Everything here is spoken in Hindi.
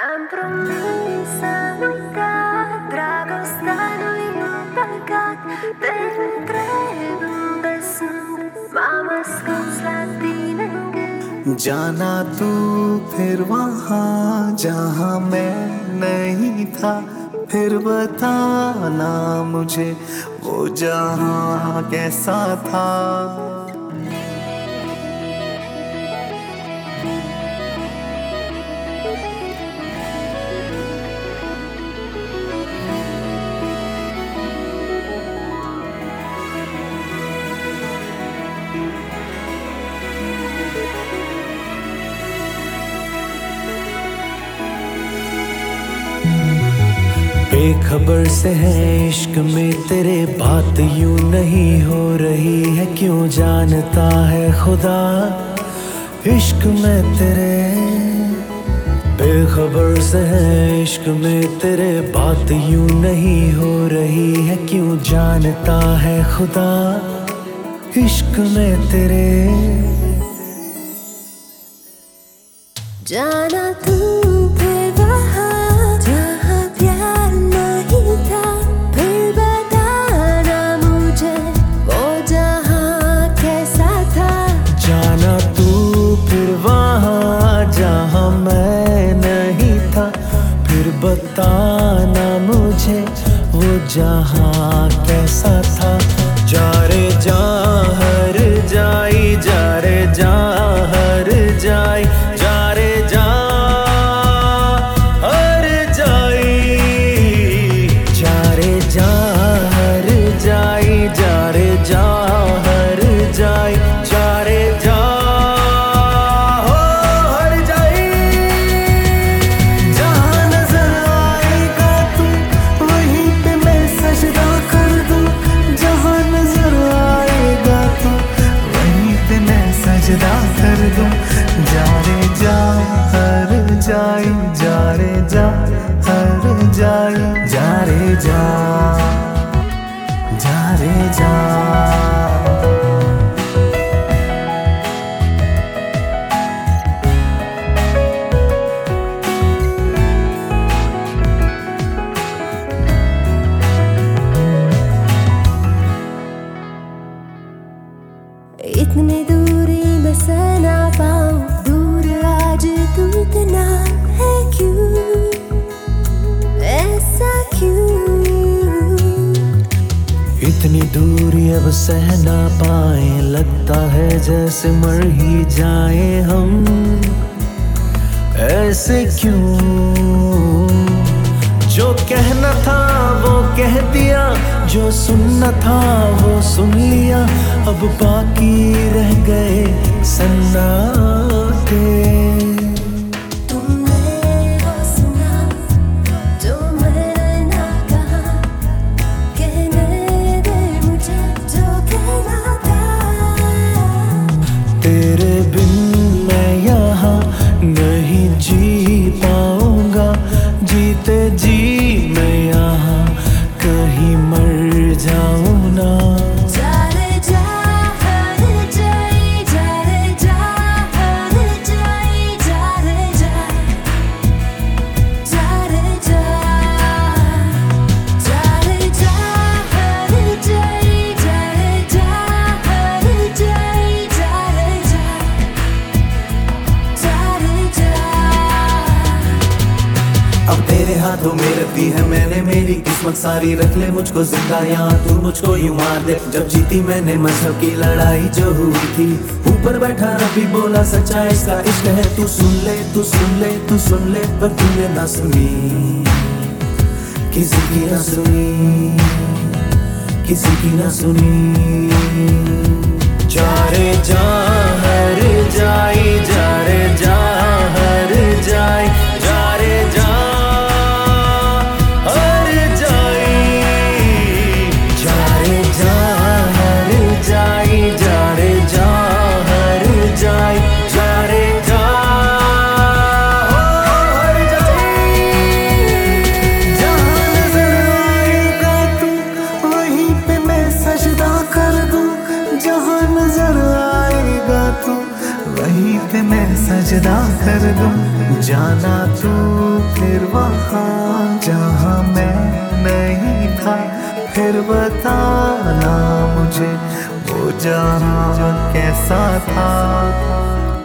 Tan promesa nunca trago stano in pagkat Tentre un beso Mama sconslatinenge जाना तू फिर वहाँ जहाँ मैं नहीं था, फिर बताना मुझे वो जहाँ कैसा था। बेखबर से है इश्क में तेरे, बात यूं नहीं हो रही है, क्यों जानता है खुदा इश्क में तेरे। बेखबर से है इश्क में तेरे, बात यूं नहीं हो रही है, क्यों जानता है खुदा इश्क में तेरे। जाना तू फिर वहाँ जहाँ प्यार नहीं था, फिर बताना मुझे वो जहाँ कैसा था। जाना तू फिर वहाँ जहाँ मैं नहीं था, फिर बताना मुझे वो जहाँ कैसा था। जा रे जा हर जाई, जा रे जा हर जाई, जा रे जा हर जाई, जा रे जा हर जाई, जा रे जा हर जाई, जा रे जा हो हर जाई। जहाँ नजर आएगा तू वहीं पे मैं सजदा कर दूं, जहाँ नजर आएगा तू वहीं पे मैं सजदा कर दूं। जा रे जा हर जाई, जा रे जा हर जाई, जा रे जा, जा रे जा। इतनी दूरी मैं सह ना पाऊं, दूर आज तू इतना है क्यों, ऐसा क्यों। इतनी दूरी अब सह ना पाए, लगता है जैसे मर ही जाए हम, ऐसे क्यों। जो कहना था वो कह दिया, जो सुनना था वो सुन लिया, अब बाकी रह गए सन्नाटे। तुमने वो सुना जो मैंने ना कहा, कहने दे मुझे जो कहना था। तेरे बिन मैं यहाँ नहीं जी पाऊंगा, जीते जी मैं यहाँ कहीं मर जाऊं ना। जा रे जा हर जाई, जा रे जा हर जाई, जा रे जा, जा रे जा, जा रे जा हर जाई, जा रे जा हर जाई, जा रे जा, जा रे जा। अब तेरे हाथों में रखी है मैंने मेरी किस्मत सारी, रख ले मुझको जिंदा यहाँ तू मुझको यूं मार दे। जब जीती मैंने मजहब की लड़ाई जो हुई थी, ऊपर बैठा रबी बोला सच्चा इसका इश्क है। तू सुन ले तू सुन ले तू सुन ले, पर तूने ना सुनी, किसी की ना सुनी, किसी की ना सुनी। जा रे जा हर जाई, जा रे जा हर जाई, जा रे जा हर जाई, जा रे जा हर जाई, जा रे जा हर जाई, जा रे जा हो हर जाई। जहाँ नजर आएगा तू वहीं पे मैं सजदा कर दूं, जहाँ नजर आएगा तू वहीं पे मैं सजदा कर दूं। जाना तू फिर वहाँ जहाँ मैं नहीं था, फिर बताना मुझे वो जहाँ कैसा था।